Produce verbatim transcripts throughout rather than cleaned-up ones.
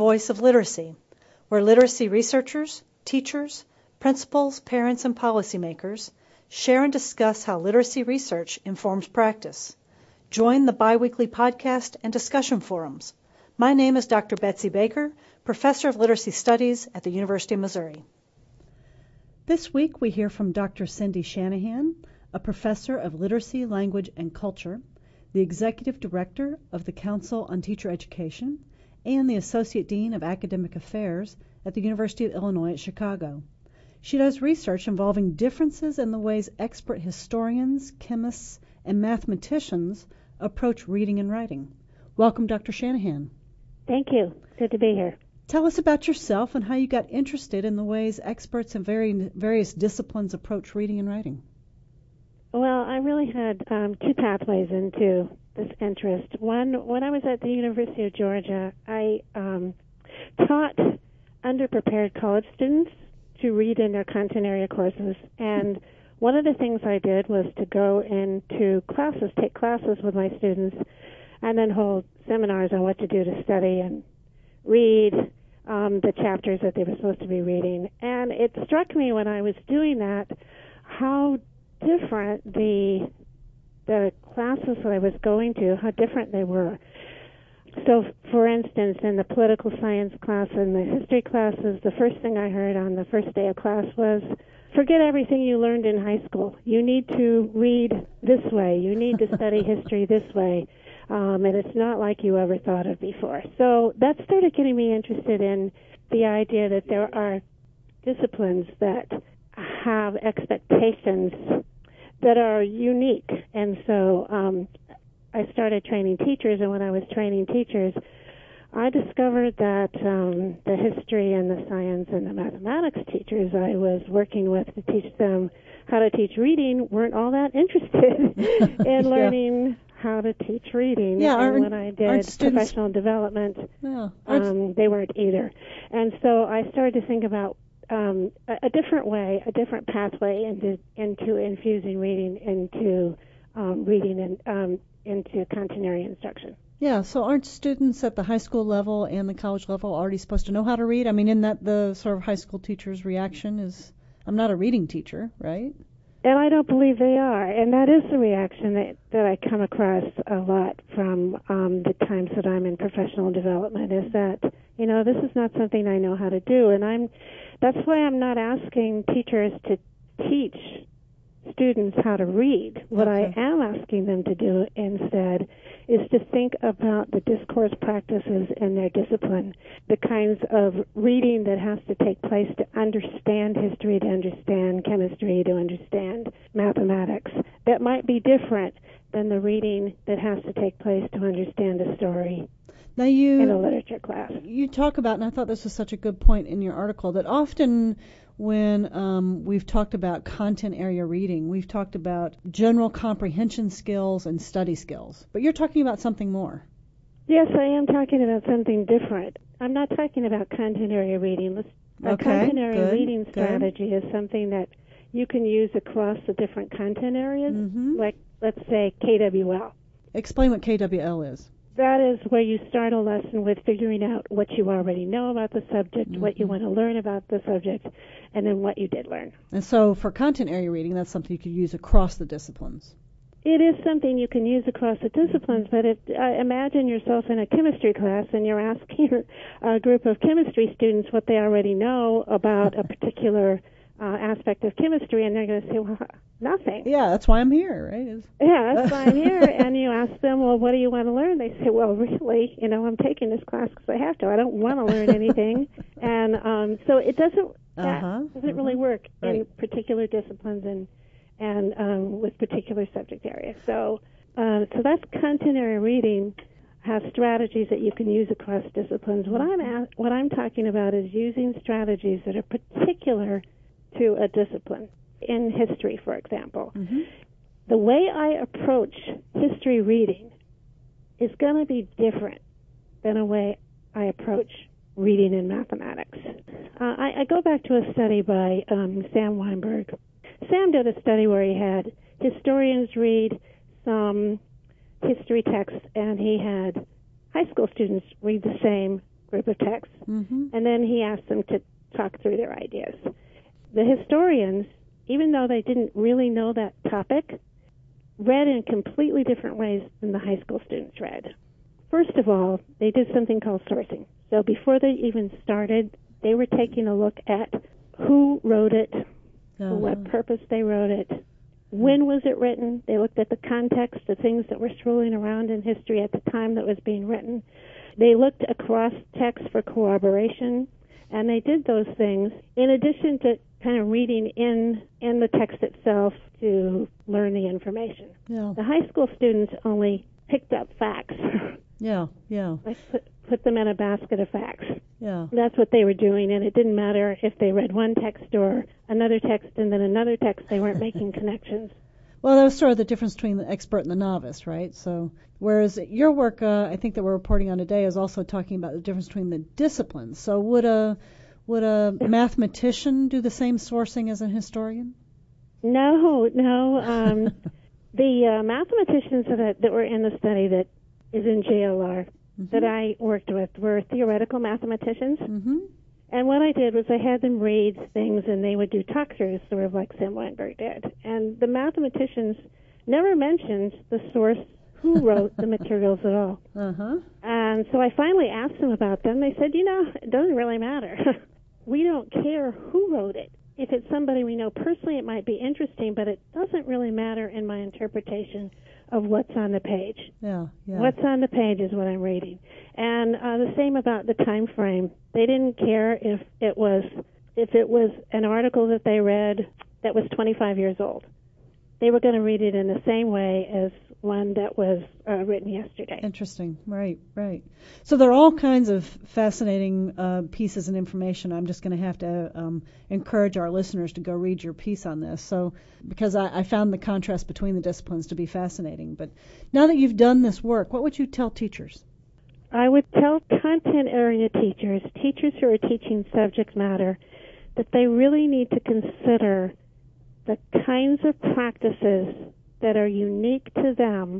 Voice of Literacy, where literacy researchers, teachers, principals, parents, and policymakers share and discuss how literacy research informs practice. Join the biweekly podcast and discussion forums. My name is Doctor Betsy Baker, Professor of Literacy Studies at the University of Missouri. This week we hear from Doctor Cindy Shanahan, a professor of literacy, language, and culture, the executive director of the Council on Teacher Education, and the associate dean of academic affairs at the University of Illinois at Chicago. She does research involving differences in the ways expert historians, chemists, and mathematicians approach reading and writing. Welcome, Doctor Shanahan. Thank you. Good to be here. Tell us about yourself and how you got interested in the ways experts in very, various disciplines approach reading and writing. Well, I really had um, two pathways into this interest. One, when I was at the University of Georgia, I um, taught underprepared college students to read in their content area courses. And one of the things I did was to go into classes, take classes with my students, and then hold seminars on what to do to study and read um, the chapters that they were supposed to be reading. And it struck me when I was doing that how different the the classes that I was going to, how different they were. So, for instance, in the political science class and the history classes, the first thing I heard on the first day of class was, forget everything you learned in high school. You need to read this way. You need to study history this way. Um, and it's not like you ever thought of before. So that started getting me interested in the idea that there are disciplines that have expectations that are unique. And so um, I started training teachers, and when I was training teachers, I discovered that um, the history and the science and the mathematics teachers I was working with to teach them how to teach reading weren't all that interested in yeah. learning how to teach reading. Yeah, and when I did professional development, yeah, um, they weren't either. And so I started to think about um, a, a different way, a different pathway into into infusing reading into um, reading and um, into content area instruction. Yeah, so aren't students at the high school level and the college level already supposed to know how to read? I mean, isn't that the sort of high school teacher's reaction is, I'm not a reading teacher, right? And I don't believe they are. And that is the reaction that, that I come across a lot from um, the times that I'm in professional development, is that, you know, this is not something I know how to do. And I'm that's why I'm not asking teachers to teach students how to read. What Okay. I am asking them to do instead is to think about the discourse practices in their discipline, the kinds of reading that has to take place to understand history, to understand chemistry, to understand mathematics, that might be different than the reading that has to take place to understand a story now you, in a literature class. You talk about, and I thought this was such a good point in your article, that often when um, we've talked about content area reading, we've talked about general comprehension skills and study skills. But you're talking about something more. Yes, I am talking about something different. I'm not talking about content area reading. A okay, content area good, reading good. strategy is something that you can use across the different content areas, mm-hmm. like, let's say, K W L. Explain what K W L is. That is where you start a lesson with figuring out what you already know about the subject, mm-hmm. what you want to learn about the subject, and then what you did learn. And so for content area reading, that's something you could use across the disciplines. It is something you can use across the disciplines, but if, uh, imagine yourself in a chemistry class and you're asking a group of chemistry students what they already know about a particular uh, aspect of chemistry, and they're going to say, well, nothing. Yeah, that's why I'm here, right? It's... Yeah, that's why I'm here. And you ask them, well, what do you want to learn? They say, well, really, you know, I'm taking this class because I have to. I don't want to learn anything. And um, so it doesn't, that uh-huh, doesn't uh-huh. really work right. in particular disciplines and and um, with particular subject areas. So, uh, so that's content area reading has strategies that you can use across disciplines. What I'm at, what I'm talking about is using strategies that are particular to a discipline. In history, for example, mm-hmm. the way I approach history reading is going to be different than a way I approach reading in mathematics. Uh, I, I go back to a study by um, Sam Weinberg. Sam did a study where he had historians read some history texts, and he had high school students read the same group of texts, mm-hmm. and then he asked them to talk through their ideas. The historians, even though they didn't really know that topic, read in completely different ways than the high school students read. First of all, they did something called sourcing. So before they even started, they were taking a look at who wrote it, uh-huh. for what purpose they wrote it, when was it written. They looked at the context, the things that were swirling around in history at the time that was being written. They looked across text for corroboration, and they did those things in addition to kind of reading in in the text itself to learn the information. Yeah. The high school students only picked up facts. Yeah, yeah. I put, put them in a basket of facts. Yeah. That's what they were doing, and it didn't matter if they read one text or another text and then another text. They weren't making connections. Well, that was sort of the difference between the expert and the novice, right? So, whereas your work, uh, I think that we're reporting on today, is also talking about the difference between the disciplines. So, would a would a mathematician do the same sourcing as a historian? No, no. Um, the uh, mathematicians that that were in the study that is in J L R mm-hmm. that I worked with were theoretical mathematicians. Mm-hmm. And what I did was I had them read things, and they would do talk-throughs, sort of like Sam Weinberg did. And the mathematicians never mentioned the source, who wrote the materials at all. Uh-huh. And so I finally asked them about them. They said, you know, it doesn't really matter. We don't care who wrote it. If it's somebody we know personally, it might be interesting, but it doesn't really matter in my interpretation of what's on the page. Yeah, yeah. What's on the page is what I'm reading. And uh, the same about the time frame. They didn't care if it was if it was an article that they read that was twenty-five years old. They were going to read it in the same way as one that was uh, written yesterday. Interesting. Right, right. So there are all kinds of fascinating uh, pieces and information. I'm just going to have to um, encourage our listeners to go read your piece on this. So, because I, I found the contrast between the disciplines to be fascinating. But now that you've done this work, what would you tell teachers? I would tell content area teachers, teachers who are teaching subject matter, that they really need to consider the kinds of practices that are unique to them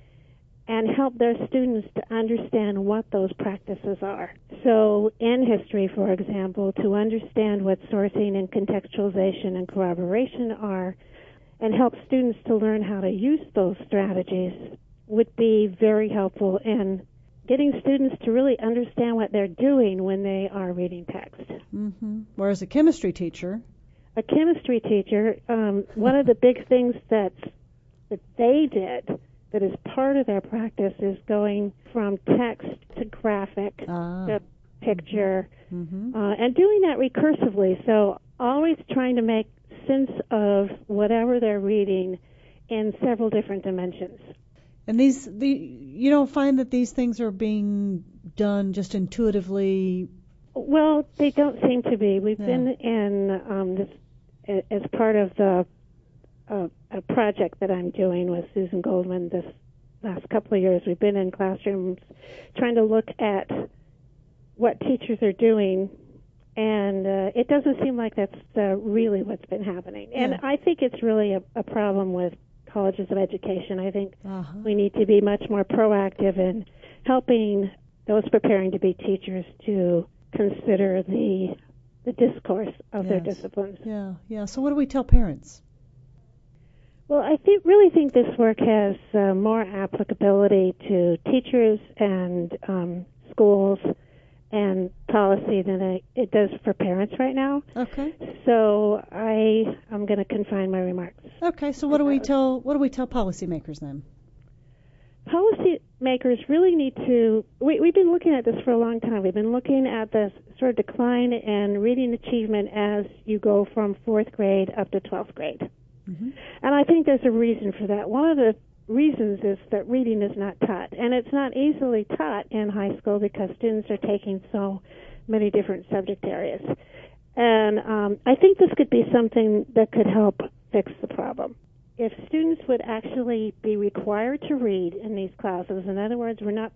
and help their students to understand what those practices are. So in history, for example, to understand what sourcing and contextualization and corroboration are and help students to learn how to use those strategies would be very helpful in getting students to really understand what they're doing when they are reading text. Mm-hmm. Whereas a chemistry teacher... A chemistry teacher, um, one of the big things that that they did that is part of their practice is going from text to graphic ah. to picture, mm-hmm. uh, and doing that recursively. So always trying to make sense of whatever they're reading in several different dimensions. And these, the, you don't find that these things are being done just intuitively? Well, they don't seem to be. We've yeah. been in um, this as part of the uh, a project that I'm doing with Susan Goldman this last couple of years. We've been in classrooms trying to look at what teachers are doing, and uh, it doesn't seem like that's uh, really what's been happening. And yeah. I think it's really a, a problem with colleges of education. I think uh-huh. we need to be much more proactive in helping those preparing to be teachers to consider the the discourse of yes. their disciplines. Yeah, yeah. So what do we tell parents? Well, I think, really think this work has uh, more applicability to teachers and um, schools and policy than it, it does for parents right now. Okay. So I am going to confine my remarks. Okay. So what do we tell what do we tell policymakers then? Policymakers really need to. We, we've been looking at this for a long time. We've been looking at the sort of decline in reading achievement as you go from fourth grade up to twelfth grade. Mm-hmm. And I think there's a reason for that. One of the reasons is that reading is not taught, and it's not easily taught in high school because students are taking so many different subject areas. And um, I think this could be something that could help fix the problem. If students would actually be required to read in these classes, in other words, we're not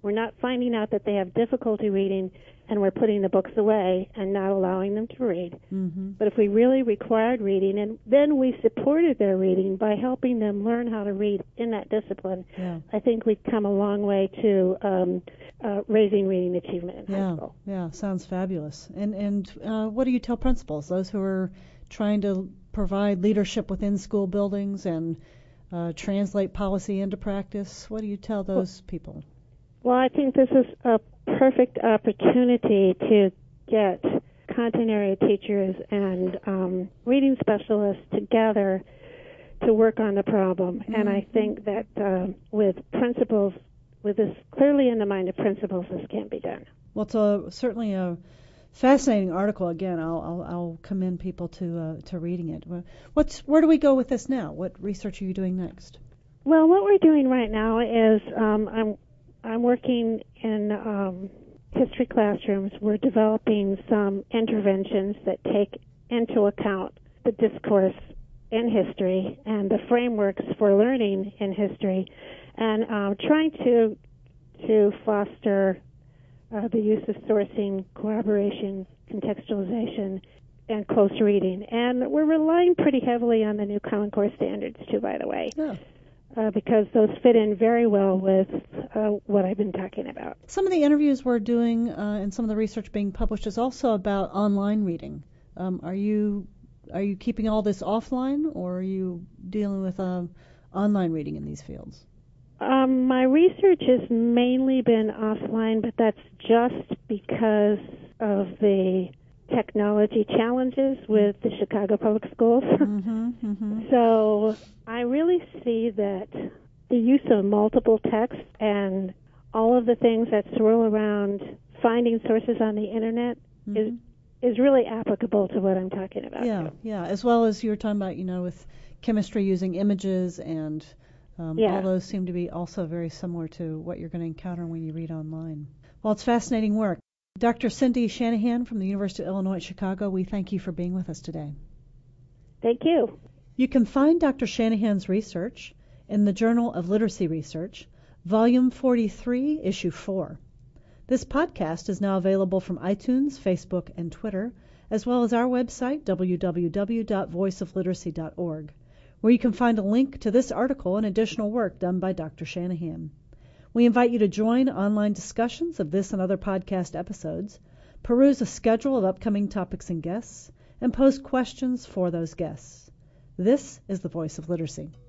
We're not finding out that they have difficulty reading and we're putting the books away and not allowing them to read. Mm-hmm. But if we really required reading, and then we supported their reading by helping them learn how to read in that discipline, yeah. I think we'd come a long way to um, uh, raising reading achievement in yeah. high school. Yeah, sounds fabulous. And, and uh, what do you tell principals, those who are trying to provide leadership within school buildings and uh, translate policy into practice? What do you tell those well, people? Well, I think this is a perfect opportunity to get content area teachers and um, reading specialists together to work on the problem. Mm-hmm. And I think that uh, with principals, with this clearly in the mind of principals, this can't be done. Well, it's a, certainly a fascinating article. Again, I'll, I'll, I'll commend people to uh, to reading it. What's where do we go with this now? What research are you doing next? Well, what we're doing right now is um, I'm I'm working in um, history classrooms. We're developing some interventions that take into account the discourse in history and the frameworks for learning in history, and um, trying to to foster uh, the use of sourcing, corroboration, contextualization, and close reading. And we're relying pretty heavily on the new Common Core standards, too, by the way. Yeah. Uh, because those fit in very well with uh, what I've been talking about. Some of the interviews we're doing uh, and some of the research being published is also about online reading. Um, are you are you keeping all this offline, or are you dealing with uh, online reading in these fields? Um, my research has mainly been offline, but that's just because of the technology challenges with the Chicago Public Schools. Mm-hmm, mm-hmm. So I really see that the use of multiple texts and all of the things that swirl around finding sources on the internet mm-hmm. is is really applicable to what I'm talking about. Yeah, too. yeah. As well as you were talking about, you know, with chemistry using images and um, yeah. all those seem to be also very similar to what you're going to encounter when you read online. Well, it's fascinating work. Doctor Cindy Shanahan from the University of Illinois at Chicago, we thank you for being with us today. Thank you. You can find Doctor Shanahan's research in the Journal of Literacy Research, Volume forty-three, Issue four. This podcast is now available from iTunes, Facebook, and Twitter, as well as our website, w w w dot voice of literacy dot org, where you can find a link to this article and additional work done by Doctor Shanahan. We invite you to join online discussions of this and other podcast episodes, peruse a schedule of upcoming topics and guests, and pose questions for those guests. This is the Voice of Literacy.